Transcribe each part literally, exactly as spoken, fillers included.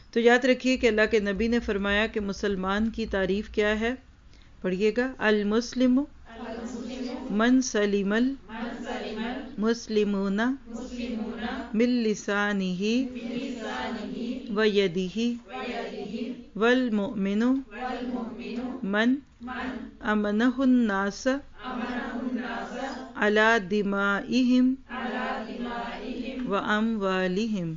تو یاد رکھیے کہ اللہ کے نبی نے فرمایا کہ مسلمان کی تعریف کیا ہے، پڑھیے گا، المسلم من سلم المسلمون من لسانہ و یدہ والمؤمن من امنہ الناس علی دمائہم و اموالہم۔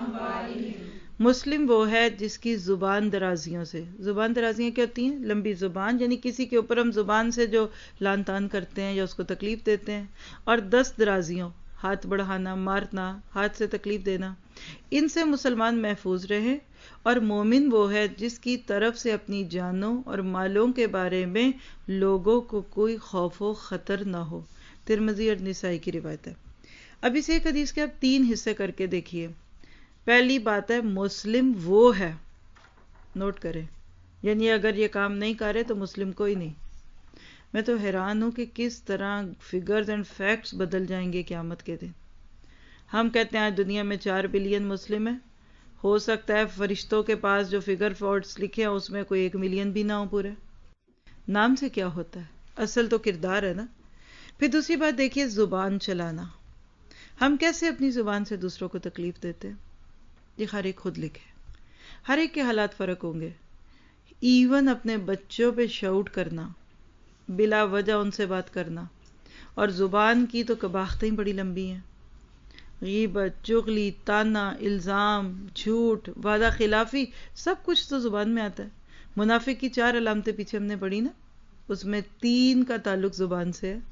مسلم وہ ہے جس کی زبان درازیوں سے، زبان درازیاں کیا ہوتی ہیں؟ لمبی زبان، یعنی کسی کے اوپر ہم زبان سے جو لان تان کرتے ہیں یا اس کو تکلیف دیتے ہیں، اور دست درازیوں، ہاتھ بڑھانا، مارنا، ہاتھ سے تکلیف دینا، ان سے مسلمان محفوظ رہے۔ اور مومن وہ ہے جس کی طرف سے اپنی جانوں اور مالوں کے بارے میں لوگوں کو کوئی خوف و خطر نہ ہو۔ ترمذی اور نسائی کی روایت ہے۔ اب اس ایک حدیث کے آپ تین حصے کر کے دیکھیے۔ پہلی بات ہے مسلم وہ ہے، نوٹ کریں، یعنی اگر یہ کام نہیں کر رہے تو مسلم کوئی نہیں۔ میں تو حیران ہوں کہ کس طرح فگرز اینڈ فیکٹس بدل جائیں گے قیامت کے دن۔ ہم کہتے ہیں دنیا میں چار بلین مسلم ہیں، ہو سکتا ہے فرشتوں کے پاس جو فگر فورڈز لکھے ہیں اس میں کوئی ایک ملین بھی نہ ہو پورے۔ نام سے کیا ہوتا ہے؟ اصل تو کردار ہے نا۔ پھر دوسری بات دیکھیے زبان چلانا، ہم کیسے اپنی زبان سے دوسروں کو تکلیف دیتے ہیں، یہ ہر ایک خود لکھے، ہر ایک کے حالات فرق ہوں گے۔ ایون اپنے بچوں پہ شاؤٹ کرنا، بلا وجہ ان سے بات کرنا، اور زبان کی تو قباحتیں بڑی لمبی ہیں، غیبت، چغلی، تانا، الزام، جھوٹ، وعدہ خلافی، سب کچھ تو زبان میں آتا ہے۔ منافق کی چار علامتیں پیچھے ہم نے پڑھی نا، اس میں تین کا تعلق زبان سے ہے،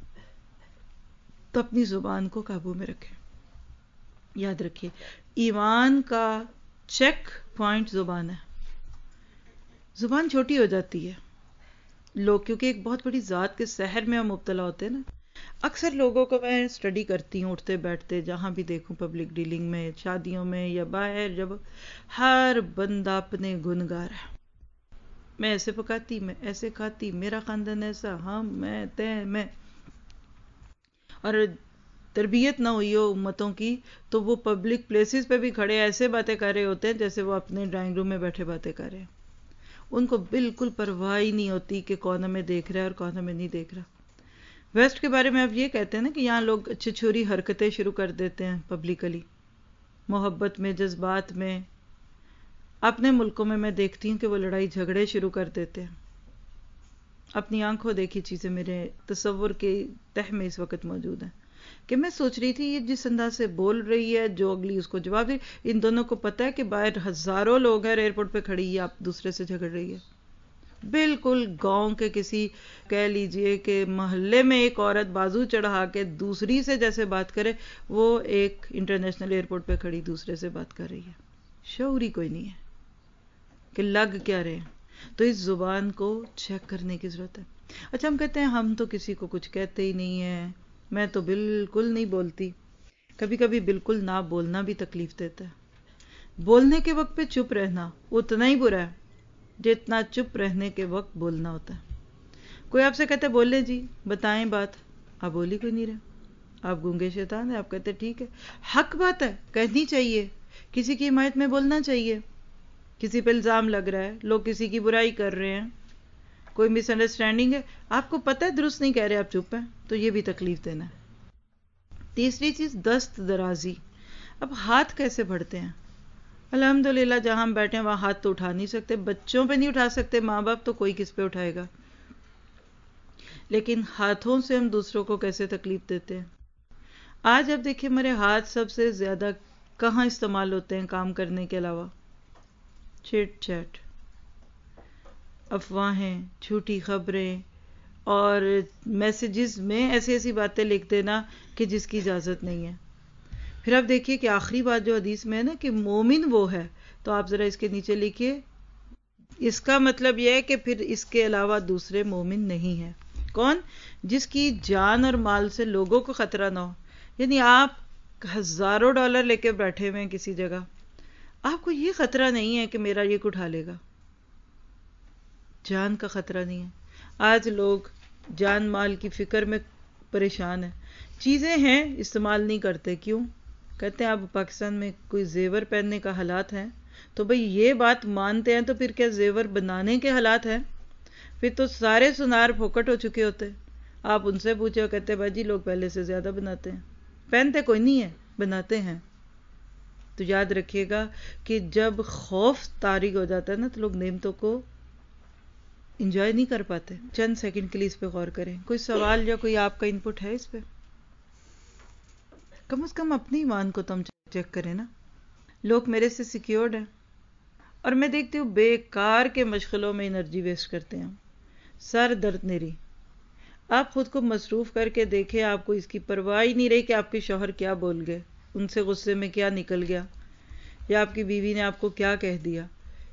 تو اپنی زبان کو قابو میں رکھیں۔ یاد رکھیے ایمان کا چیک پوائنٹ زبان ہے۔ زبان چھوٹی ہو جاتی ہے لوگ، کیونکہ ایک بہت بڑی ذات کے سحر میں ہم مبتلا ہوتے ہیں نا۔ اکثر لوگوں کو میں اسٹڈی کرتی ہوں اٹھتے بیٹھتے، جہاں بھی دیکھوں، پبلک ڈیلنگ میں، شادیوں میں یا باہر، جب ہر بندہ اپنے گن گا رہا ہے، میں ایسے پکاتی، میں ایسے کھاتی، میرا خاندان ایسا، ہم، میں، تے، میں، اور تربیت نہ ہوئی ہو امتوں کی تو وہ پبلک پلیسز پہ بھی کھڑے ایسے باتیں کر رہے ہوتے ہیں جیسے وہ اپنے ڈرائنگ روم میں بیٹھے باتیں کر رہے ہیں۔ ان کو بالکل پرواہ ہی نہیں ہوتی کہ کون ہمیں دیکھ رہا ہے اور کون ہمیں نہیں دیکھ رہا۔ ویسٹ کے بارے میں اب یہ کہتے ہیں نا کہ یہاں لوگ اچھی چھوری حرکتیں شروع کر دیتے ہیں پبلکلی، محبت میں، جذبات میں۔ اپنے ملکوں میں میں دیکھتی ہوں کہ وہ لڑائی جھگڑے شروع کر دیتے ہیں۔ اپنی آنکھوں دیکھی چیزیں میرے تصور کے تہ میں اس وقت موجود ہیں کہ میں سوچ رہی تھی یہ جس انداز سے بول رہی ہے، جو اگلی اس کو جواب دے، ان دونوں کو پتہ ہے کہ باہر ہزاروں لوگ ہیں، ایئرپورٹ پہ کھڑی ہے، آپ دوسرے سے جھگڑ رہی ہے۔ بالکل گاؤں کے کسی کہہ لیجئے کہ محلے میں ایک عورت بازو چڑھا کے دوسری سے جیسے بات کرے، وہ ایک انٹرنیشنل ایئرپورٹ پہ کھڑی دوسرے سے بات کر رہی ہے۔ شعور ہی کوئی نہیں ہے کہ لگ کیا رہے ہیں۔ تو اس زبان کو چیک کرنے کی ضرورت ہے۔ اچھا ہم کہتے ہیں ہم تو کسی کو کچھ کہتے ہی نہیں ہیں، میں تو بالکل نہیں بولتی۔ کبھی کبھی بالکل نہ بولنا بھی تکلیف دیتا ہے۔ بولنے کے وقت پہ چپ رہنا اتنا ہی برا ہے جتنا چپ رہنے کے وقت بولنا ہوتا ہے۔ کوئی آپ سے کہتا ہے بولے جی، بتائیں بات، آپ بول ہی کوئی نہیں رہے، آپ گونگے شیطان ہیں، آپ کہتے ٹھیک ہے، حق بات ہے، کہنی چاہیے، کسی کی حمایت میں بولنا چاہیے۔ کسی پہ الزام لگ رہا ہے، لوگ کسی کی برائی کر رہے ہیں، کوئی مس انڈرسٹینڈنگ ہے، آپ کو پتہ ہے درست نہیں کہہ رہے، آپ چپ ہیں، تو یہ بھی تکلیف دینا ہے۔ تیسری چیز دست درازی۔ اب ہاتھ کیسے بڑھتے ہیں؟ الحمدللہ جہاں ہم بیٹھے ہیں وہاں ہاتھ تو اٹھا نہیں سکتے، بچوں پہ نہیں اٹھا سکتے، ماں باپ تو کوئی کس پہ اٹھائے گا، لیکن ہاتھوں سے ہم دوسروں کو کیسے تکلیف دیتے ہیں۔ آج اب دیکھیں ہمارے ہاتھ سب سے زیادہ کہاں استعمال ہوتے ہیں کام کرنے کے علاوہ؟ چیٹ چیٹ، افواہیں، جھوٹی خبریں، اور میسیجز میں ایسی ایسی باتیں لکھ دینا کہ جس کی اجازت نہیں ہے۔ پھر آپ دیکھیے کہ آخری بات جو حدیث میں ہے نا کہ مومن وہ ہے، تو آپ ذرا اس کے نیچے لکھیے، اس کا مطلب یہ ہے کہ پھر اس کے علاوہ دوسرے مومن نہیں ہیں۔ کون؟ جس کی جان اور مال سے لوگوں کو خطرہ نہ ہو۔ یعنی آپ ہزاروں ڈالر لے کے بیٹھے ہوئے ہیں کسی جگہ، آپ کو یہ خطرہ نہیں ہے کہ میرا یہ اٹھا لے گا، جان کا خطرہ نہیں ہے۔ آج لوگ جان مال کی فکر میں پریشان ہیں، چیزیں ہیں استعمال نہیں کرتے، کیوں؟ کہتے ہیں اب پاکستان میں کوئی زیور پہننے کا حالات ہیں، تو بھئی یہ بات مانتے ہیں تو پھر کیا زیور بنانے کے حالات ہیں؟ پھر تو سارے سنار پھوکٹ ہو چکے ہوتے. آپ ان سے پوچھے اور کہتے بھائی جی لوگ پہلے سے زیادہ بناتے ہیں. پہنتے کوئی نہیں ہے، بناتے ہیں. تو یاد رکھیے گا کہ جب خوف طاری ہو جاتا ہے نا تو لوگ نعمتوں کو انجوائے نہیں کر پاتے. چند سیکنڈ کے لیے اس پہ غور کریں. کوئی سوال یا کوئی آپ کا انپٹ ہے اس پہ؟ کم از کم اپنی ایمان کو تم چیک کریں نا. لوگ میرے سے سیکیورڈ ہیں اور میں دیکھتی ہوں بیکار کے مشغلوں میں انرجی ویسٹ کرتے ہیں. سر درد نیری. آپ خود کو مصروف کر کے دیکھیں، آپ کو اس کی پرواہ ہی نہیں رہی کہ آپ کے شوہر کیا بول گئے، ان سے غصے میں کیا نکل گیا، یا آپ کی بیوی نے آپ کو کیا کہہ دیا.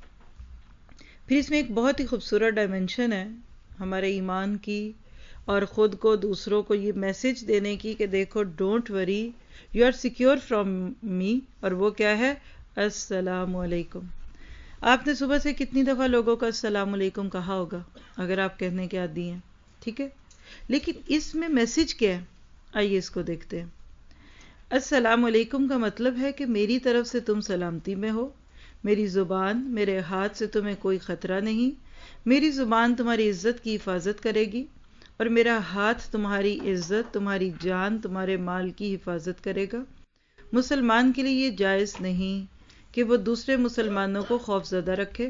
پھر اس میں ایک بہت ہی خوبصورت ڈائمنشن ہے ہمارے ایمان کی اور خود کو دوسروں کو یہ میسج دینے کی کہ دیکھو don't worry you are secure from me. اور وہ کیا ہے؟ السلام علیکم. آپ نے صبح سے کتنی دفعہ لوگوں کا السلام علیکم کہا ہوگا اگر آپ کہنے کے عادی ہیں، ٹھیک ہے؟ لیکن اس میں میسج کیا ہے؟ آئیے اس کو دیکھتے ہیں. السلام علیکم کا مطلب ہے کہ میری طرف سے تم سلامتی میں ہو، میری زبان میرے ہاتھ سے تمہیں کوئی خطرہ نہیں، میری زبان تمہاری عزت کی حفاظت کرے گی اور میرا ہاتھ تمہاری عزت، تمہاری جان، تمہارے مال کی حفاظت کرے گا. مسلمان کے لیے یہ جائز نہیں کہ وہ دوسرے مسلمانوں کو خوف زدہ رکھے،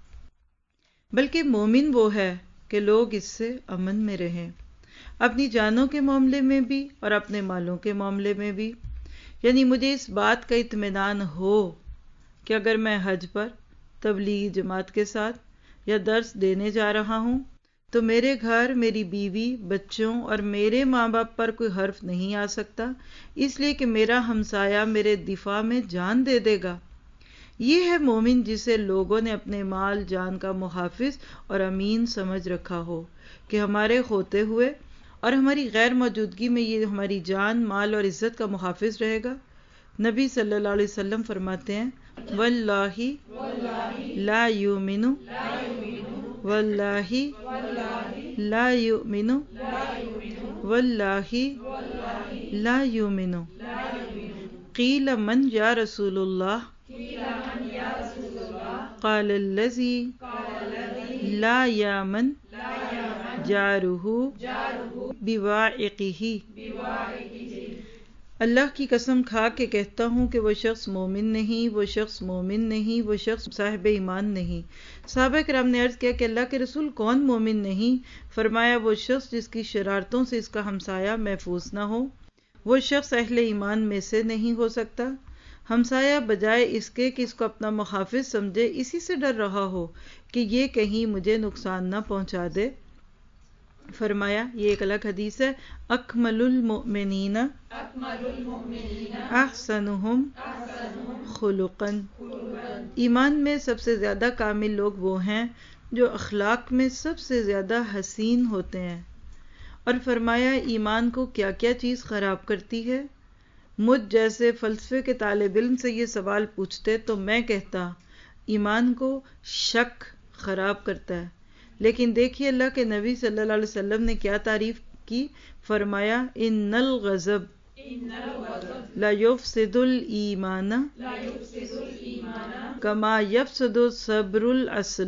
بلکہ مومن وہ ہے کہ لوگ اس سے امن میں رہیں، اپنی جانوں کے معاملے میں بھی اور اپنے مالوں کے معاملے میں بھی. یعنی مجھے اس بات کا اطمینان ہو کہ اگر میں حج پر تبلیغی جماعت کے ساتھ یا درس دینے جا رہا ہوں تو میرے گھر میری بیوی، بچوں اور میرے ماں باپ پر کوئی حرف نہیں آ سکتا، اس لیے کہ میرا ہمسایہ میرے دفاع میں جان دے دے گا. یہ ہے مومن جسے لوگوں نے اپنے مال جان کا محافظ اور امین سمجھ رکھا ہو کہ ہمارے ہوتے ہوئے اور ہماری غیر موجودگی میں یہ ہماری جان، مال اور عزت کا محافظ رہے گا. نبی صلی اللہ علیہ وسلم فرماتے ہیں واللہ لا یؤمن واللہ لا یؤمن واللہ لا یؤمن. قیل من یا رسول اللہ قال الذی لا یامن جارہ بواعقہ. اللہ کی قسم کھا کے کہتا ہوں کہ وہ شخص مومن نہیں، وہ شخص مومن نہیں، وہ شخص صاحب ایمان نہیں. صحابہ کرام نے عرض کیا کہ اللہ کے رسول کون مومن نہیں؟ فرمایا وہ شخص جس کی شرارتوں سے اس کا ہمسایہ محفوظ نہ ہو، وہ شخص اہل ایمان میں سے نہیں ہو سکتا. ہمسایہ بجائے اس کے کہ اس کو اپنا محافظ سمجھے اسی سے ڈر رہا ہو کہ یہ کہیں مجھے نقصان نہ پہنچا دے. فرمایا یہ ایک الگ حدیث ہے اکمل المؤمنین احسنہم خلقا. ایمان میں سب سے زیادہ کامل لوگ وہ ہیں جو اخلاق میں سب سے زیادہ حسین ہوتے ہیں. اور فرمایا ایمان کو کیا کیا چیز خراب کرتی ہے؟ مجھ جیسے فلسفے کے طالب علم سے یہ سوال پوچھتے تو میں کہتا ایمان کو شک خراب کرتا ہے. لیکن دیکھیے اللہ کے نبی صلی اللہ علیہ وسلم نے کیا تعریف کی. فرمایا ان الغضب لا یفسد الایمان کما یفسد صبر العسل.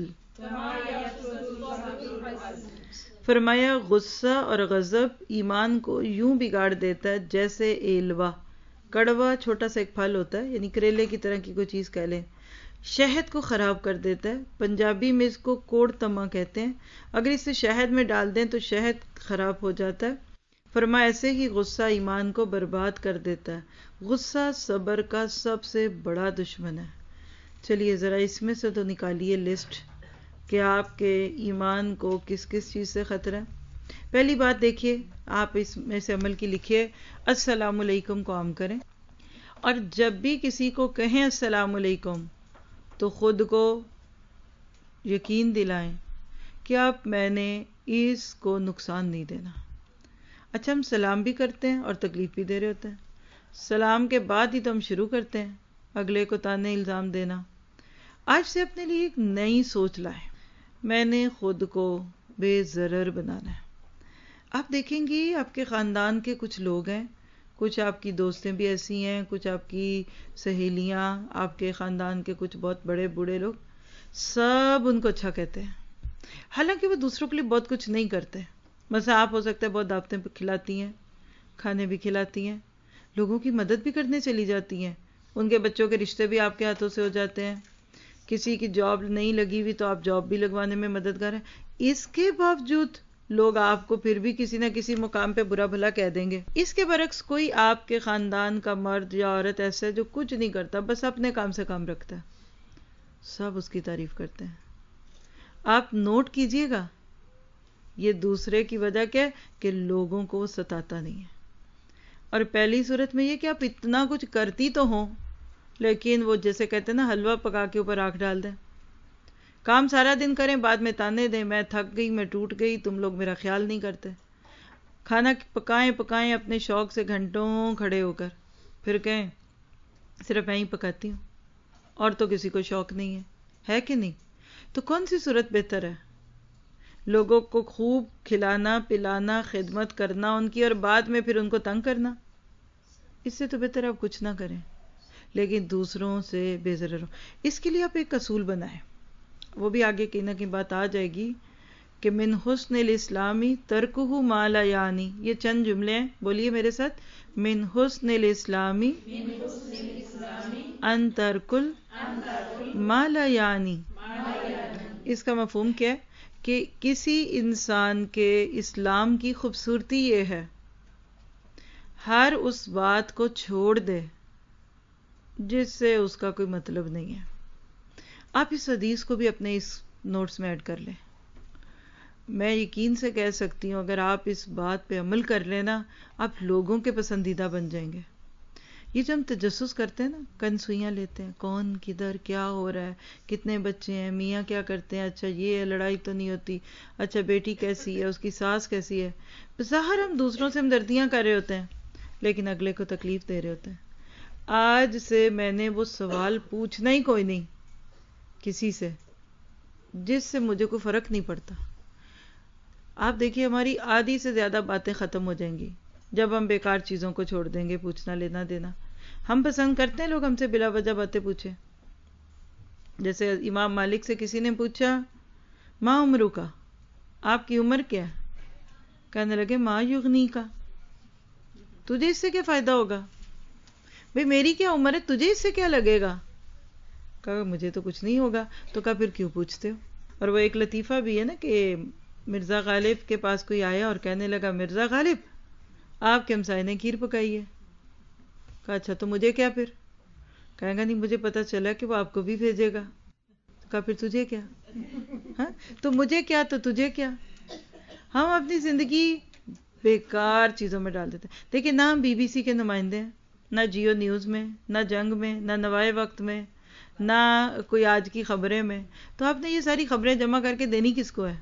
فرمایا غصہ اور غضب ایمان کو یوں بگاڑ دیتا ہے جیسے ایلوا، کڑوا چھوٹا سا ایک پھل ہوتا ہے، یعنی کریلے کی طرح کی کوئی چیز کہہ لیں، شہد کو خراب کر دیتا ہے. پنجابی میں اس کو کوڑ تما کہتے ہیں. اگر اسے شہد میں ڈال دیں تو شہد خراب ہو جاتا ہے. فرمایا ایسے ہی غصہ ایمان کو برباد کر دیتا ہے. غصہ صبر کا سب سے بڑا دشمن ہے. چلیے ذرا اس میں سے تو نکالیے لسٹ کہ آپ کے ایمان کو کس کس چیز سے خطرہ ہے. پہلی بات دیکھیے، آپ اس میں سے عمل کی لکھیے السلام علیکم کو عام کریں، اور جب بھی کسی کو کہیں السلام علیکم تو خود کو یقین دلائیں کہ آپ میں نے اس کو نقصان نہیں دینا. اچھا ہم سلام بھی کرتے ہیں اور تکلیف بھی دے رہے ہوتے ہیں. سلام کے بعد ہی تو ہم شروع کرتے ہیں اگلے کو تانے الزام دینا. آج سے اپنے لیے ایک نئی سوچ لائیں، میں نے خود کو بے ضرر بنانا ہے. آپ دیکھیں گی آپ کے خاندان کے کچھ لوگ ہیں کچھ آپ کی دوستیں بھی ایسی ہیں، کچھ آپ کی سہیلیاں، آپ کے خاندان کے کچھ بہت بڑے بوڑھے لوگ، سب ان کو اچھا کہتے ہیں، حالانکہ وہ دوسروں کے لیے بہت کچھ نہیں کرتے. مثلا آپ ہو سکتا ہے بہت دعوتیں کھلاتی ہیں، کھانے بھی کھلاتی ہیں، لوگوں کی مدد بھی کرنے چلی جاتی ہیں، ان کے بچوں کے رشتے بھی آپ کے ہاتھوں سے ہو جاتے ہیں، کسی کی جاب نہیں لگی ہوئی تو آپ جاب بھی لگوانے میں مددگار ہیں. اس کے باوجود لوگ آپ کو پھر بھی کسی نہ کسی مقام پہ برا بھلا کہہ دیں گے. اس کے برعکس کوئی آپ کے خاندان کا مرد یا عورت ایسا ہے جو کچھ نہیں کرتا، بس اپنے کام سے کام رکھتا ہے، سب اس کی تعریف کرتے ہیں. آپ نوٹ کیجئے گا، یہ دوسرے کی وجہ کیا ہے کہ لوگوں کو وہ ستاتا نہیں ہے. اور پہلی صورت میں یہ کہ آپ اتنا کچھ کرتی تو ہوں، لیکن وہ جیسے کہتے ہیں نا حلوہ پکا کے اوپر آنکھ ڈال دیں، کام سارا دن کریں، بعد میں تانے دیں میں تھک گئی، میں ٹوٹ گئی، تم لوگ میرا خیال نہیں کرتے. کھانا پکائیں پکائیں اپنے شوق سے گھنٹوں کھڑے ہو کر، پھر کہیں صرف میں ہی پکاتی ہوں، اور تو کسی کو شوق نہیں ہے، ہے کہ نہیں؟ تو کون سی صورت بہتر ہے؟ لوگوں کو خوب کھلانا پلانا، خدمت کرنا ان کی، اور بعد میں پھر ان کو تنگ کرنا؟ اس سے تو بہتر آپ کچھ نہ کریں، لیکن دوسروں سے بےضرر ہو. اس کے لیے آپ ایک اصول بنائیں، وہ بھی آگے کہیں نہ کہیں بات آ جائے گی کہ من حسن الاسلامی ترکہ ما لا یعنی. یہ چند جملے ہیں، بولیے میرے ساتھ، من حسن الاسلامی ان ترکل ما لا یعنی. اس کا مفہوم کیا ہے کہ کسی انسان کے اسلام کی خوبصورتی یہ ہے ہر اس بات کو چھوڑ دے جس سے اس کا کوئی مطلب نہیں ہے. آپ اس حدیث کو بھی اپنے اس نوٹس میں ایڈ کر لیں. میں یقین سے کہہ سکتی ہوں اگر آپ اس بات پہ عمل کر لیں نا، آپ لوگوں کے پسندیدہ بن جائیں گے. یہ جو ہم تجسس کرتے ہیں نا، کنسوئیاں لیتے ہیں، کون کدھر کیا ہو رہا ہے، کتنے بچے ہیں، میاں کیا کرتے ہیں، اچھا یہ ہے، لڑائی تو نہیں ہوتی، اچھا بیٹی کیسی ہے، اس کی ساس کیسی ہے. بظاہر ہم دوسروں سے ہمدردیاں کر رہے ہوتے ہیں لیکن اگلے کو تکلیف دے رہے ہوتے ہیں. آج سے میں نے وہ سوال پوچھنا ہی کوئی نہیں کسی سے جس سے مجھے کوئی فرق نہیں پڑتا. آپ دیکھیے ہماری آدھی سے زیادہ باتیں ختم ہو جائیں گی جب ہم بیکار چیزوں کو چھوڑ دیں گے، پوچھنا لینا دینا. ہم پسند کرتے ہیں لوگ ہم سے بلا وجہ باتیں پوچھیں. جیسے امام مالک سے کسی نے پوچھا ما عمرو کا، آپ کی عمر کیا ہے؟ کہنے لگے ما یغنی کا، تجھے اس سے کیا فائدہ ہوگا؟ بھئی میری کیا عمر ہے، تجھے اس سے کیا لگے گا؟ کہا مجھے تو کچھ نہیں ہوگا. تو کہا پھر کیوں پوچھتے ہو؟ اور وہ ایک لطیفہ بھی ہے نا کہ مرزا غالب کے پاس کوئی آیا اور کہنے لگا مرزا غالب آپ کے ہمسائے نے کھیر پکائی ہے. کہا اچھا تو مجھے کیا؟ پھر کہے گا نہیں مجھے پتا چلا کہ وہ آپ کو بھی بھیجے گا. کہا پھر تجھے کیا؟ ہاں تو مجھے کیا تو تجھے کیا؟ ہم اپنی زندگی بیکار چیزوں میں ڈال دیتے ہیں. دیکھیں نہ ہم بی بی سی کے نمائندے ہیں، نہ جیو نیوز میں، نہ جنگ میں، نہ نوائے وقت میں، نہ کوئی آج کی خبریں میں. تو آپ نے یہ ساری خبریں جمع کر کے دینی کس کو ہے؟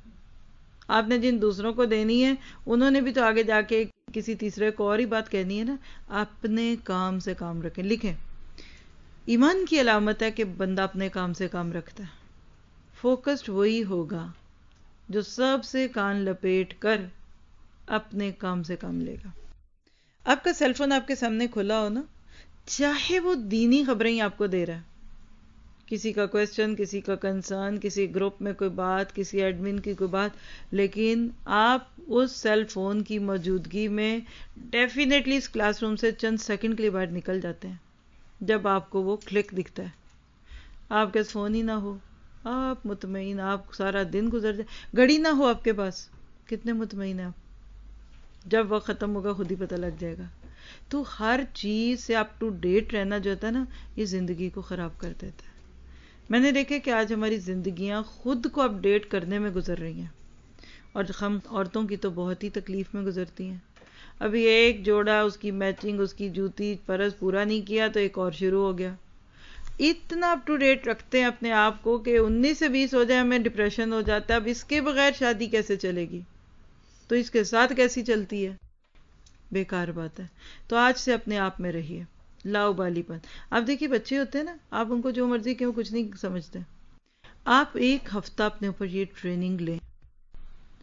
آپ نے جن دوسروں کو دینی ہے انہوں نے بھی تو آگے جا کے کسی تیسرے کو اور ہی بات کہنی ہے نا. اپنے کام سے کام رکھیں. لکھیں ایمان کی علامت ہے کہ بندہ اپنے کام سے کام رکھتا ہے. فوکسڈ وہی ہوگا جو سب سے کان لپیٹ کر اپنے کام سے کام لے گا. آپ کا سیل فون آپ کے سامنے کھلا ہو نا، چاہے وہ دینی خبریں ہی آپ کو دے رہا ہے، کسی کا کویسچن، کسی کا کنسرن، کسی گروپ میں کوئی بات، کسی ایڈمن کی کوئی بات، لیکن آپ اس سیل فون کی موجودگی میں ڈیفینیٹلی اس کلاس روم سے چند سیکنڈ کے لیے باہر نکل جاتے ہیں جب آپ کو وہ کلک دکھتا ہے. آپ کے فون ہی نہ ہو، آپ مطمئن، آپ سارا دن گزر جائے، گھڑی نہ ہو آپ کے پاس، کتنے مطمئن ہیں آپ؟ جب وقت ختم ہوگا خود ہی پتہ لگ جائے گا. تو ہر چیز سے اپ ٹو ڈیٹ رہنا جو ہوتا ہے نا، یہ زندگی کو خراب کر دیتا ہے. میں نے دیکھا کہ آج ہماری زندگیاں خود کو اپ ڈیٹ کرنے میں گزر رہی ہیں، اور ہم عورتوں کی تو بہت ہی تکلیف میں گزرتی ہیں. ابھی ایک جوڑا اس کی میچنگ، اس کی جوتی پرس پورا نہیں کیا تو ایک اور شروع ہو گیا. اتنا اپ ٹو ڈیٹ رکھتے ہیں اپنے آپ کو کہ انیس سے بیس ہو جائے ہمیں ڈپریشن ہو جاتا ہے. اب اس کے بغیر شادی کیسے چلے گی؟ تو اس کے ساتھ کیسی چلتی ہے؟ بیکار بات ہے. تو آج سے اپنے آپ میں رہیے، لاؤبالی پن. آپ دیکھیے بچے ہوتے ہیں نا، آپ ان کو جو مرضی کہ وہ کچھ نہیں سمجھتے. آپ ایک ہفتہ اپنے اوپر یہ ٹریننگ لیں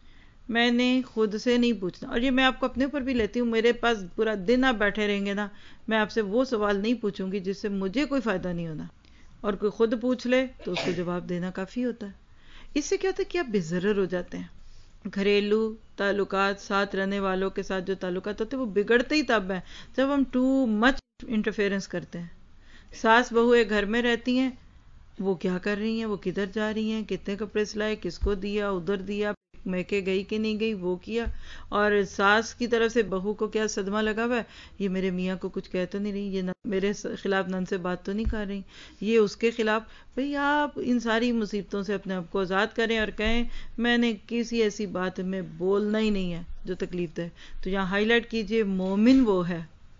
میں نے خود سے نہیں پوچھنا. اور یہ میں آپ کو اپنے اوپر بھی لیتی ہوں. میرے پاس پورا دن آپ بیٹھے رہیں گے نا, میں آپ سے وہ سوال نہیں پوچھوں گی جس سے مجھے کوئی فائدہ نہیں ہونا. اور کوئی خود پوچھ لے تو اس کو جواب دینا کافی ہوتا ہے. اس سے کیا ہوتا ہے کہ آپ بے ضرر ہو جاتے ہیں. گھریلو تعلقات, ساتھ رہنے والوں کے ساتھ جو تعلقات ہوتے ہیں وہ بگڑتے ہی تب ہیں جب ہم ٹو مچ انٹرفیئرنس کرتے ہیں. ساس بہو ایک گھر میں رہتی ہیں, وہ کیا کر رہی ہیں, وہ کدھر جا رہی ہیں, کتنے کپڑے سلائے, کس کو دیا, ادھر دیا, میکے گئی کہ نہیں گئی, وہ کیا. اور ساس کی طرف سے بہو کو کیا صدمہ لگا ہوا ہے, یہ میرے میاں کو کچھ کہہ تو نہیں رہی, یہ میرے خلاف نن سے بات تو نہیں کر رہی, یہ اس کے خلاف. بھئی آپ ان ساری مصیبتوں سے اپنے آپ کو آزاد کریں اور کہیں میں نے کسی ایسی بات میں بولنا ہی نہیں ہے جو تکلیف دے. تو یہاں ہائی لائٹ کیجئے, مومن وہ ہے,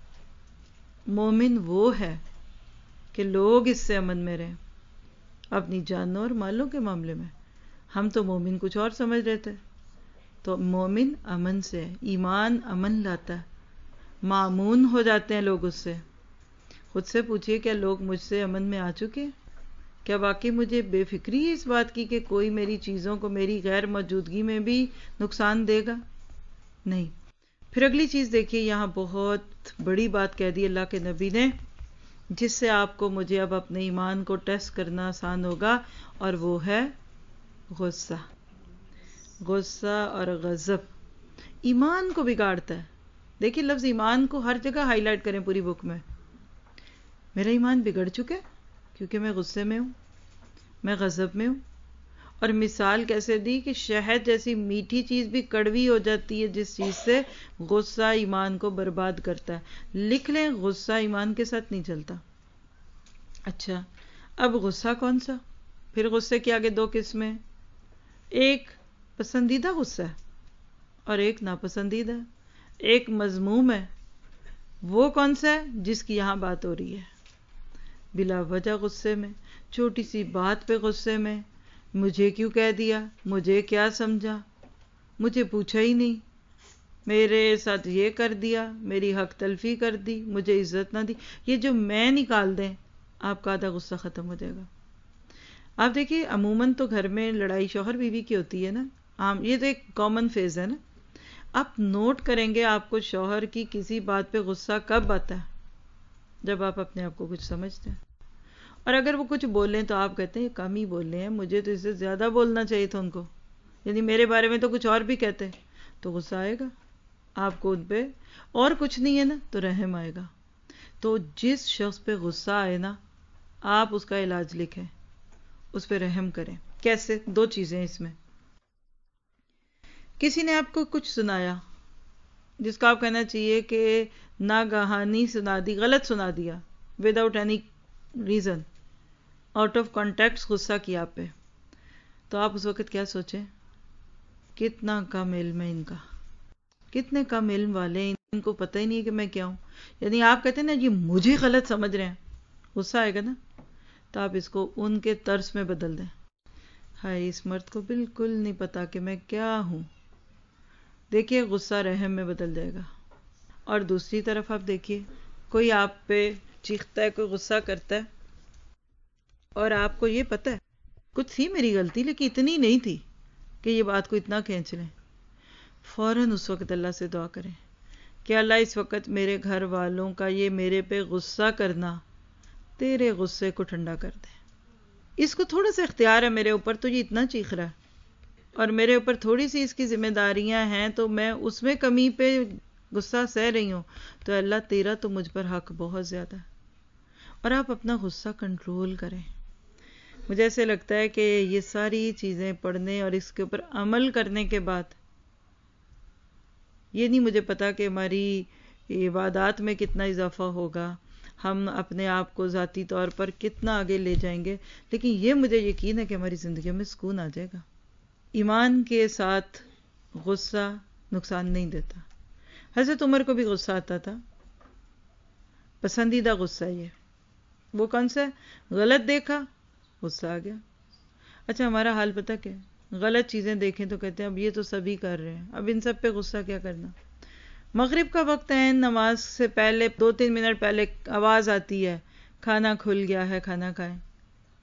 مومن وہ ہے کہ لوگ اس سے امن میں رہیں اپنی جانوں اور مالوں کے معاملے میں. ہم تو مومن کچھ اور سمجھ رہے تھے. تو مومن امن سے, ایمان امن لاتا ہے, مامون ہو جاتے ہیں لوگ اس سے. خود سے پوچھئے کیا لوگ مجھ سے امن میں آ چکے؟ کیا واقعی مجھے بے فکری ہے اس بات کی کہ کوئی میری چیزوں کو میری غیر موجودگی میں بھی نقصان دے گا؟ نہیں. پھر اگلی چیز دیکھیے, یہاں بہت بڑی بات کہہ دی اللہ کے نبی نے, جس سے آپ کو مجھے اب اپنے ایمان کو ٹیسٹ کرنا آسان ہوگا, اور وہ ہے غصہ. غصہ اور غضب ایمان کو بگاڑتا ہے. دیکھیے لفظ ایمان کو ہر جگہ ہائی لائٹ کریں پوری بک میں. میرا ایمان بگڑ چکا ہے کیونکہ میں غصے میں ہوں, میں غضب میں ہوں. اور مثال کیسے دی کہ شہد جیسی میٹھی چیز بھی کڑوی ہو جاتی ہے جس چیز سے غصہ ایمان کو برباد کرتا ہے. لکھ لیں, غصہ ایمان کے ساتھ نہیں چلتا. اچھا, اب غصہ کون سا؟ پھر غصے کے آگے دو قسمیں, ایک پسندیدہ غصہ ہے اور ایک ناپسندیدہ, ایک مذموم ہے. وہ کون سا ہے؟ جس کی یہاں بات ہو رہی ہے. بلا وجہ غصے میں, چھوٹی سی بات پہ غصے میں, مجھے کیوں کہہ دیا, مجھے کیا سمجھا, مجھے پوچھا ہی نہیں, میرے ساتھ یہ کر دیا, میری حق تلفی کر دی, مجھے عزت نہ دی. یہ جو میں نکال دیں, آپ کا آدھا غصہ ختم ہو جائے گا. آپ دیکھیے عموماً تو گھر میں لڑائی شوہر بیوی کی ہوتی ہے نا, عام, یہ تو ایک کامن فیز ہے نا. آپ نوٹ کریں گے آپ کو شوہر کی کسی بات پہ غصہ کب آتا ہے؟ جب آپ اپنے آپ کو کچھ سمجھتے ہیں. اور اگر وہ کچھ بولیں تو آپ کہتے ہیں یہ کم ہی بول رہے ہیں, مجھے تو اس سے زیادہ بولنا چاہیے تھا ان کو, یعنی میرے بارے میں تو کچھ اور بھی کہتے, تو غصہ آئے گا آپ کو ان پہ. اور کچھ نہیں ہے نا تو رحم آئے گا. تو جس شخص پہ غصہ آئے نا, آپ اس کا علاج لکھیں, اس پہ رحم کریں. کیسے؟ دو چیزیں اس میں. کسی نے آپ کو کچھ سنایا جس کا آپ کہنا چاہیے کہ ناگہانی سنا دی, غلط سنا دیا, without any reason, out of contact غصہ کیا آپ پہ, تو آپ اس وقت کیا سوچیں, کتنا کم علم ہے ان کا, کتنے کم علم والے ہیں, ان کو پتہ ہی نہیں ہے کہ میں کیا ہوں. یعنی آپ کہتے ہیں نا یہ مجھے غلط سمجھ رہے ہیں, غصہ آئے گا نا, تو آپ اس کو ان کے طرز میں بدل دیں. ہائے اس مرد کو بالکل نہیں پتا کہ میں کیا ہوں. دیکھیے غصہ رحم میں بدل جائے گا. اور دوسری طرف آپ دیکھیے, کوئی آپ پہ چیختا ہے, کوئی غصہ کرتا ہے, اور آپ کو یہ پتا ہے کچھ تھی میری غلطی لیکن اتنی نہیں تھی کہ یہ بات کو اتنا کھینچ لیں. فوراً اس وقت اللہ سے دعا کریں کہ اللہ اس وقت میرے گھر والوں کا یہ میرے پہ غصہ کرنا تیرے غصے کو ٹھنڈا کر دے. اس کو تھوڑا سا اختیار ہے میرے اوپر, تو یہ اتنا چیخ رہا ہے, اور میرے اوپر تھوڑی سی اس کی ذمہ داریاں ہیں, تو میں اس میں کمی پہ غصہ سہ رہی ہوں, تو اللہ تیرا تو مجھ پر حق بہت زیادہ ہے. اور آپ اپنا غصہ کنٹرول کریں. مجھے ایسے لگتا ہے کہ یہ ساری چیزیں پڑھنے اور اس کے اوپر عمل کرنے کے بعد, یہ نہیں مجھے پتا کہ ہماری عبادات میں کتنا اضافہ ہوگا, ہم اپنے آپ کو ذاتی طور پر کتنا آگے لے جائیں گے, لیکن یہ مجھے یقین ہے کہ ہماری زندگیوں میں سکون آ جائے گا. ایمان کے ساتھ غصہ نقصان نہیں دیتا. حضرت عمر کو بھی غصہ آتا تھا, پسندیدہ غصہ یہ. وہ کون سا ہے؟ غلط دیکھا, غصہ آ گیا. اچھا ہمارا حال پتہ کیا, غلط چیزیں دیکھیں تو کہتے ہیں اب یہ تو سبھی کر رہے ہیں, اب ان سب پہ غصہ کیا کرنا. مغرب کا وقت ہے, نماز سے پہلے دو تین منٹ پہلے آواز آتی ہے کھانا کھل گیا ہے, کھانا کھائیں.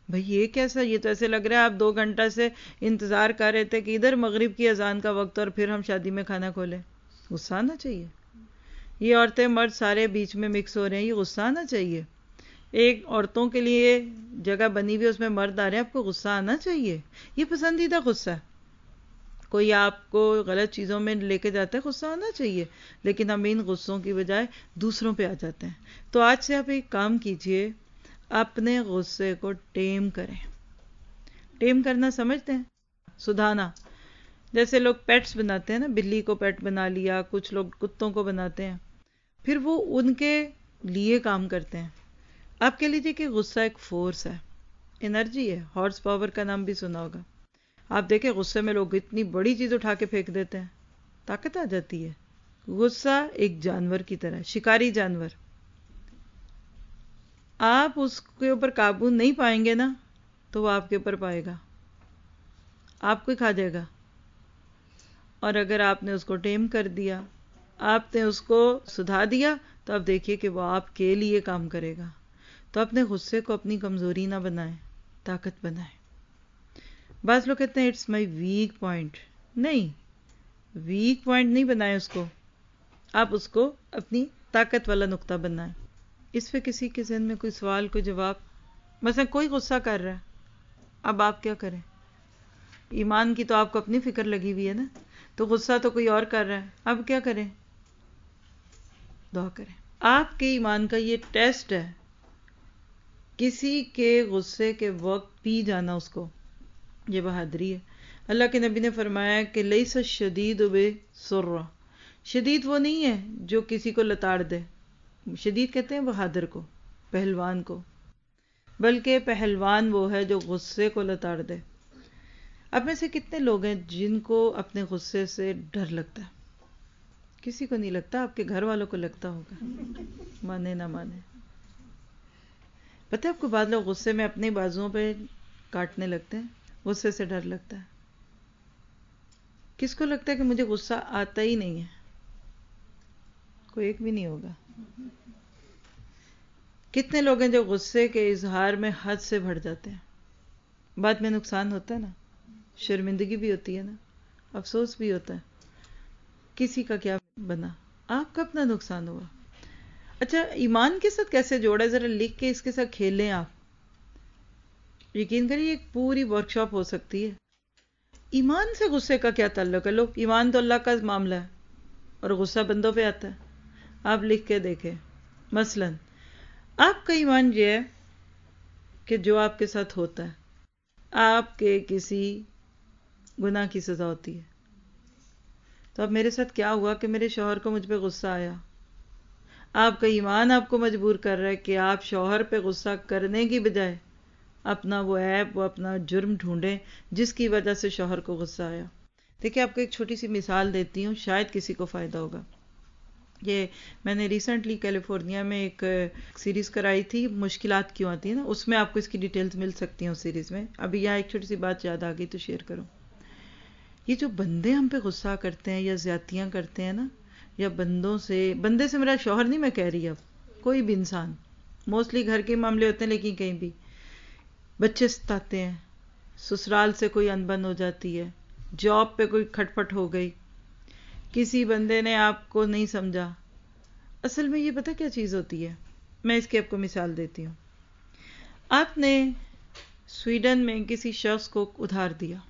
بھئی یہ کیسا، یہ تو ایسے لگ رہا ہے آپ دو گھنٹہ سے انتظار کر رہے تھے کہ ادھر مغرب کی اذان کا وقت اور پھر ہم شادی میں کھانا کھولیں. غصہ آنا چاہیے. یہ عورتیں مرد سارے بیچ میں مکس ہو رہے ہیں، یہ غصہ آنا چاہیے. ایک عورتوں کے لیے جگہ بنی ہوئی اس میں مرد آ رہے ہیں، آپ کو غصہ آنا چاہیے. یہ پسندیدہ غصہ ہے. کوئی آپ کو غلط چیزوں میں لے کے جاتا ہے، غصہ آنا چاہیے. لیکن ہم ان غصوں کی بجائے دوسروں پہ آ جاتے ہیں. تو آج سے آپ ایک کام کیجئے، اپنے غصے کو ٹیم کریں. ٹیم کرنا سمجھتے ہیں؟ سدھانا. جیسے لوگ پیٹس بناتے ہیں نا، بلی کو پیٹ بنا لیا، کچھ لوگ کتوں کو بناتے ہیں، پھر وہ ان کے لیے کام کرتے ہیں. آپ کہہ لیجئے کہ غصہ ایک فورس ہے، انرجی ہے. ہارس پاور کا نام بھی سنا ہوگا. آپ دیکھیں غصے میں لوگ اتنی بڑی چیز اٹھا کے پھینک دیتے ہیں، طاقت آ جاتی ہے. غصہ ایک جانور کی طرح ہے، شکاری جانور. آپ اس کے اوپر قابو نہیں پائیں گے نا تو وہ آپ کے اوپر پائے گا، آپ کو ہی کھا جائے گا. اور اگر آپ نے اس کو ٹیم کر دیا، آپ نے اس کو سدھا دیا، تو آپ دیکھیے کہ وہ آپ کے لیے کام کرے گا. تو اپنے غصے کو اپنی کمزوری نہ بنائیں، طاقت بنائیں. بعض لوگ کہتے ہیں اٹس مائی ویک پوائنٹ. نہیں، ویک پوائنٹ نہیں بنائیں اس کو، آپ اس کو اپنی طاقت والا نقطہ بنائیں. اس پہ کسی کے ذہن میں کوئی سوال، کوئی جواب؟ مثلا کوئی غصہ کر رہا ہے، اب آپ کیا کریں؟ ایمان کی تو آپ کو اپنی فکر لگی ہوئی ہے نا، تو غصہ تو کوئی اور کر رہا ہے، اب کیا کریں؟ دعا کریں. آپ کے ایمان کا یہ ٹیسٹ ہے. کسی کے غصے کے وقت پی جانا اس کو، یہ بہادری ہے. اللہ کے نبی نے فرمایا کہ لیس الشدید بسرعہ، شدید وہ نہیں ہے جو کسی کو لتاڑ دے. شدید کہتے ہیں بہادر کو، پہلوان کو، بلکہ پہلوان وہ ہے جو غصے کو لتاڑ دے. اب میں سے کتنے لوگ ہیں جن کو اپنے غصے سے ڈر لگتا ہے؟ کسی کو نہیں لگتا، آپ کے گھر والوں کو لگتا ہوگا، مانے نہ مانے. پتہ ہے آپ کو بعض لوگ غصے میں اپنے بازوؤں پہ کاٹنے لگتے ہیں، غصے سے ڈر لگتا ہے. کس کو لگتا ہے کہ مجھے غصہ آتا ہی نہیں ہے؟ کوئی ایک بھی نہیں ہوگا. کتنے لوگ ہیں جو غصے کے اظہار میں حد سے بڑھ جاتے ہیں؟ بعد میں نقصان ہوتا ہے نا، شرمندگی بھی ہوتی ہے نا، افسوس بھی ہوتا ہے. کسی کا کیا بنا، آپ کا اپنا نقصان ہوا. اچھا، ایمان کے ساتھ کیسے جوڑا ہے؟ ذرا لکھ کے اس کے ساتھ کھیلیں آپ. یقین کریے ایک پوری ورکشاپ ہو سکتی ہے. ایمان سے غصے کا کیا تعلق ہے؟ لو، ایمان تو اللہ کا معاملہ ہے اور غصہ بندوں پہ آتا ہے. آپ لکھ کے دیکھیں. مثلا آپ کا ایمان یہ ہے کہ جو آپ کے ساتھ ہوتا ہے، آپ کے کسی گناہ کی سزا ہوتی ہے. تو اب میرے ساتھ کیا ہوا کہ میرے شوہر کو مجھ پہ غصہ آیا. آپ کا ایمان آپ کو مجبور کر رہا ہے کہ آپ شوہر پہ غصہ کرنے کی بجائے اپنا وہ عیب، وہ اپنا جرم ڈھونڈیں جس کی وجہ سے شوہر کو غصہ آیا. دیکھیں آپ کو ایک چھوٹی سی مثال دیتی ہوں، شاید کسی کو فائدہ ہوگا. یہ میں نے ریسنٹلی کیلیفورنیا میں ایک سیریز کرائی تھی، مشکلات کیوں آتی ہیں نا، اس میں آپ کو اس کی ڈیٹیلز مل سکتی ہیں اس سیریز میں. ابھی یہاں ایک چھوٹی سی بات یاد آ گئی تو شیئر کروں. یہ جو بندے ہم پہ غصہ کرتے ہیں یا زیادتیاں کرتے ہیں نا، یا بندوں سے، بندے سے میرا شوہر نہیں میں کہہ رہی، اب کوئی بھی انسان، موسٹلی گھر کے معاملے ہوتے ہیں، لیکن کہیں بھی بچے ستاتے ہیں، سسرال سے کوئی انبن ہو جاتی ہے، جاب پہ کوئی کھٹ پٹ ہو گئی، کسی بندے نے آپ کو نہیں سمجھا. اصل میں یہ پتہ کیا چیز ہوتی ہے؟ میں اس کی آپ کو مثال دیتی ہوں. آپ نے سویڈن میں کسی شخص کو ادھار دیا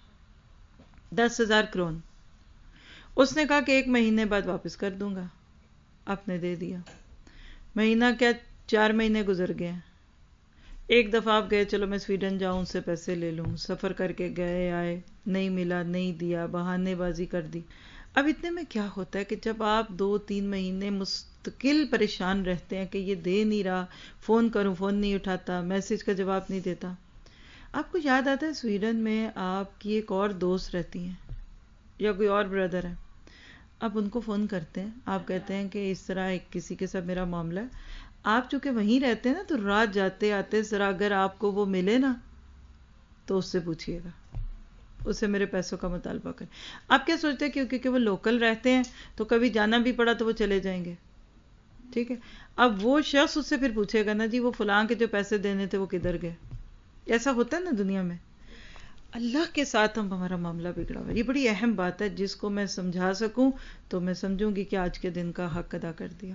دس ہزار کرون. اس نے کہا کہ ایک مہینے بعد واپس کر دوں گا. آپ نے دے دیا. مہینہ کیا، چار مہینے گزر گئے. ایک دفعہ آپ گئے، چلو میں سویڈن جاؤں، اس سے پیسے لے لوں، سفر کر کے گئے آئے، نہیں ملا، نہیں دیا، بہانے بازی کر دی. اب اتنے میں کیا ہوتا ہے کہ جب آپ دو تین مہینے مستقل پریشان رہتے ہیں کہ یہ دے نہیں رہا، فون کروں فون نہیں اٹھاتا، میسج کا جواب نہیں دیتا. آپ کو یاد آتا ہے سویڈن میں آپ کی ایک اور دوست رہتی ہیں یا کوئی اور بردر ہے، آپ ان کو فون کرتے ہیں، آپ کہتے ہیں کہ اس طرح ایک کسی کے ساتھ میرا معاملہ ہے. آپ چونکہ وہیں رہتے ہیں نا، تو رات جاتے آتے ذرا اگر آپ کو وہ ملے نا تو اس سے پوچھئے گا، اس سے میرے پیسوں کا مطالبہ کریں. آپ کیا سوچتے ہیں کہ کیونکہ وہ لوکل رہتے ہیں تو کبھی جانا بھی پڑا تو وہ چلے جائیں گے، ٹھیک ہے. اب وہ شخص اس سے پھر پوچھے گا نا، جی وہ فلاں کے جو پیسے دینے تھے وہ کدھر گئے. ایسا ہوتا ہے نا دنیا میں. اللہ کے ساتھ ہم ہمارا معاملہ بگڑا ہوا ہے. یہ بڑی اہم بات ہے، جس کو میں سمجھا سکوں تو میں سمجھوں گی کہ آج کے دن کا حق ادا کر دیا.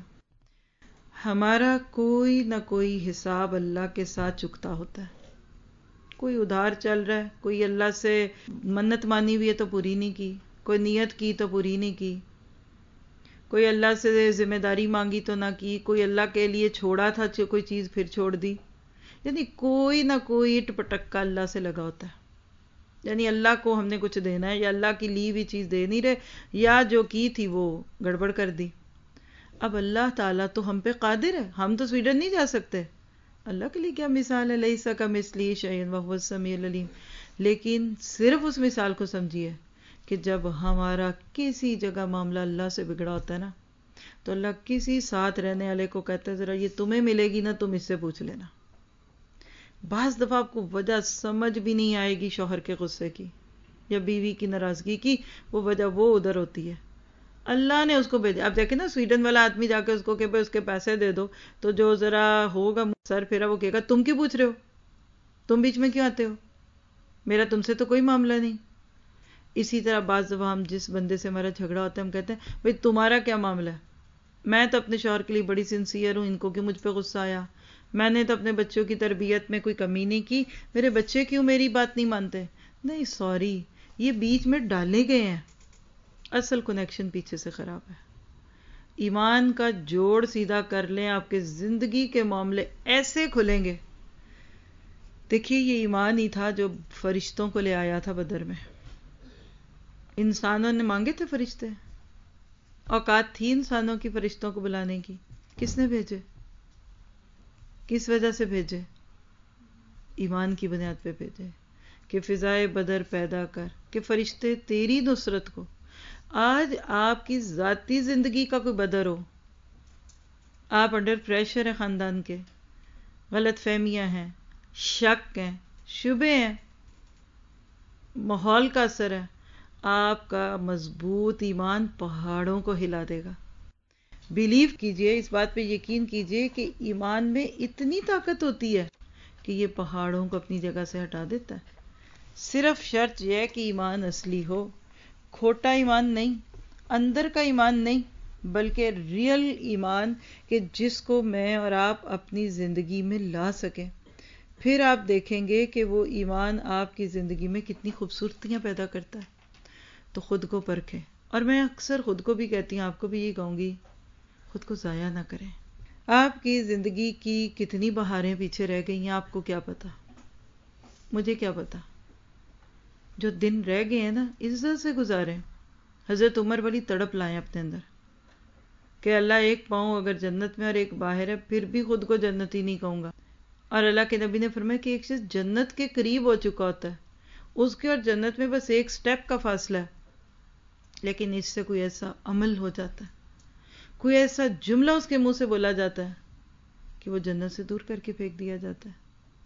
ہمارا کوئی نہ کوئی حساب اللہ کے ساتھ چکتا ہوتا ہے. کوئی ادھار چل رہا ہے، کوئی اللہ سے منت مانی ہوئی ہے تو پوری نہیں کی، کوئی نیت کی تو پوری نہیں کی، کوئی اللہ سے ذمہ داری مانگی تو نہ کی، کوئی اللہ کے لیے چھوڑا تھا کوئی چیز پھر چھوڑ دی. یعنی کوئی نہ کوئی اٹ پٹکا اللہ سے لگا ہوتا ہے. یعنی اللہ کو ہم نے کچھ دینا ہے، یا اللہ کی لی ہوئی چیز دے نہیں رہے، یا جو کی تھی وہ گڑبڑ کر دی. اب اللہ تعالیٰ تو ہم پہ قادر ہے، ہم تو سویڈن نہیں جا سکتے. اللہ کے لیے کیا مثال ہے، لیس کمثلہ شیء وہو السمیع العلیم. لیکن صرف اس مثال کو سمجھیے کہ جب ہمارا کسی جگہ معاملہ اللہ سے بگڑا ہوتا ہے نا، تو اللہ کسی ساتھ رہنے والے کو کہتا ہے ذرا یہ تمہیں ملے گی نا، تم اس سے پوچھ لینا. بعض دفعہ آپ کو وجہ سمجھ بھی نہیں آئے گی شوہر کے غصے کی یا بیوی کی ناراضگی کی، وہ وجہ وہ ادھر ہوتی ہے. اللہ نے اس کو بھیجا. اب دیکھیں نا، سویڈن والا آدمی جا کے اس کو کہ بھائی اس کے پیسے دے دو، تو جو ذرا ہوگا سر پھیرا وہ کہے گا تم کیوں پوچھ رہے ہو، تم بیچ میں کیوں آتے ہو، میرا تم سے تو کوئی معاملہ نہیں. اسی طرح بعض دفعہ ہم جس بندے سے ہمارا جھگڑا ہوتا ہے ہم کہتے ہیں بھائی تمہارا کیا معاملہ ہے، میں تو اپنے شوہر کے لیے بڑی سنسیئر ہوں، ان کو کیوں مجھ پہ غصہ آیا، میں نے تو اپنے بچوں کی تربیت میں کوئی کمی نہیں کی، میرے بچے کیوں میری بات نہیں مانتے. نہیں سوری، یہ بیچ میں ڈالے گئے ہیں، اصل کنیکشن پیچھے سے خراب ہے. ایمان کا جوڑ سیدھا کر لیں، آپ کے زندگی کے معاملے ایسے کھلیں گے. دیکھیے یہ ایمان ہی تھا جو فرشتوں کو لے آیا تھا بدر میں. انسانوں نے مانگے تھے فرشتے، اوقات تھی انسانوں کی فرشتوں کو بلانے کی، کس نے بھیجے، کس وجہ سے بھیجے؟ ایمان کی بنیاد پہ بھیجے کہ فضائے بدر پیدا کر کہ فرشتے تیری نصرت کو. آج آپ کی ذاتی زندگی کا کوئی بدر ہو، آپ انڈر پریشر ہیں، خاندان کے غلط فہمیاں ہیں، شک ہیں، شبے ہیں، ماحول کا اثر ہے، آپ کا مضبوط ایمان پہاڑوں کو ہلا دے گا. بیلیو کیجئے، اس بات پہ یقین کیجئے کہ ایمان میں اتنی طاقت ہوتی ہے کہ یہ پہاڑوں کو اپنی جگہ سے ہٹا دیتا ہے. صرف شرط یہ ہے کہ ایمان اصلی ہو، کھوٹا ایمان نہیں، اندر کا ایمان نہیں، بلکہ ریئل ایمان کہ جس کو میں اور آپ اپنی زندگی میں لا سکیں. پھر آپ دیکھیں گے کہ وہ ایمان آپ کی زندگی میں کتنی خوبصورتیاں پیدا کرتا ہے. تو خود کو پرکھیں، اور میں اکثر خود کو بھی کہتی ہوں، آپ کو بھی یہ کہوں گی، خود کو ضائع نہ کریں. آپ کی زندگی کی کتنی بہاریں پیچھے رہ گئی ہیں آپ کو کیا پتا، مجھے کیا پتا. جو دن رہ گئے ہیں نا عزت سے گزاریں. حضرت عمر والی تڑپ لائیں اپنے اندر کہ اللہ ایک پاؤں اگر جنت میں اور ایک باہر ہے پھر بھی خود کو جنتی نہیں کہوں گا. اور اللہ کے نبی نے فرمایا کہ ایک شخص جنت کے قریب ہو چکا ہوتا ہے، اس کے اور جنت میں بس ایک سٹیپ کا فاصلہ ہے، لیکن اس سے کوئی ایسا عمل ہو جاتا ہے، کوئی ایسا جملہ اس کے منہ سے بولا جاتا ہے کہ وہ جنت سے دور کر کے پھینک دیا جاتا ہے.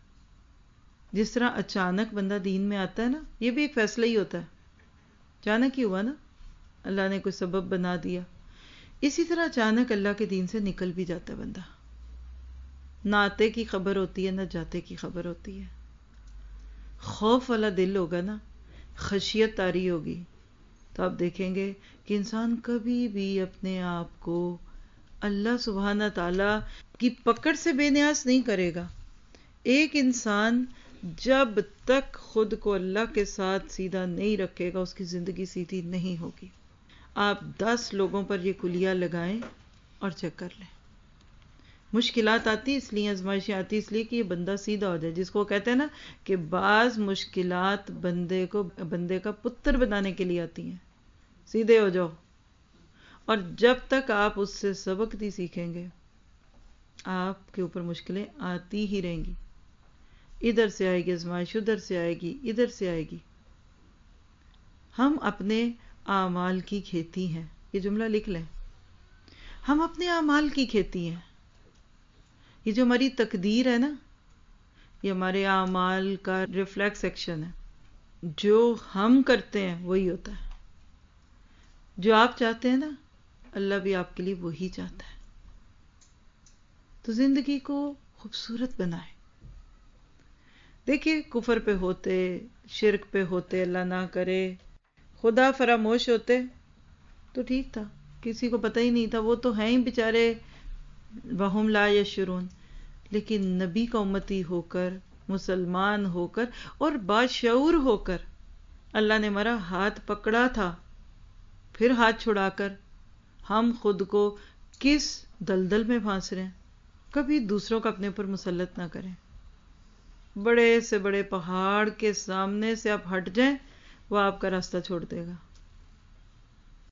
جس طرح اچانک بندہ دین میں آتا ہے نا، یہ بھی ایک فیصلہ ہی ہوتا ہے، اچانک ہی ہوا نا، اللہ نے کوئی سبب بنا دیا. اسی طرح اچانک اللہ کے دین سے نکل بھی جاتا ہے بندہ، نہ آتے کی خبر ہوتی ہے نہ جاتے کی خبر ہوتی ہے. خوف والا دل ہوگا نا، خشیت طاری ہوگی، تو آپ دیکھیں گے کہ انسان کبھی بھی اپنے آپ کو اللہ سبحانہ تعالی کی پکڑ سے بے نیاز نہیں کرے گا. ایک انسان جب تک خود کو اللہ کے ساتھ سیدھا نہیں رکھے گا اس کی زندگی سیدھی نہیں ہوگی. آپ دس لوگوں پر یہ کلیہ لگائیں اور چیک کر لیں. مشکلات آتی اس لیے، آزمائشیں آتی اس لیے کہ یہ بندہ سیدھا ہو جائے. جس کو کہتے ہیں نا کہ بعض مشکلات بندے کو بندے کا پتر بنانے کے لیے آتی ہیں، سیدھے ہو جاؤ. اور جب تک آپ اس سے سبق نہیں سیکھیں گے آپ کے اوپر مشکلیں آتی ہی رہیں گی. ادھر سے آئے گی آزمائش، ادھر سے آئے گی، ادھر سے آئے گی. ہم اپنے اعمال کی کھیتی ہیں، یہ جملہ لکھ لیں، ہم اپنے اعمال کی کھیتی ہیں. یہ جو ہماری تقدیر ہے نا، یہ ہمارے اعمال کا ریفلیکس ایکشن ہے. جو ہم کرتے ہیں وہی ہوتا ہے. جو آپ چاہتے ہیں نا اللہ بھی آپ کے لیے وہی چاہتا ہے. تو زندگی کو خوبصورت بنائیں. دیکھیے کفر پہ ہوتے، شرک پہ ہوتے، اللہ نہ کرے، خدا فراموش ہوتے تو ٹھیک تھا، کسی کو پتہ ہی نہیں تھا، وہ تو ہیں ہی بیچارے وہم لا یشعرون. لیکن نبی کا امتی ہو کر، مسلمان ہو کر اور باشعور ہو کر اللہ نے ہمارا ہاتھ پکڑا تھا، پھر ہاتھ چھڑا کر ہم خود کو کس دلدل میں پھانس رہے ہیں. کبھی دوسروں کو اپنے اوپر مسلط نہ کریں. بڑے سے بڑے پہاڑ کے سامنے سے آپ ہٹ جائیں، وہ آپ کا راستہ چھوڑ دے گا.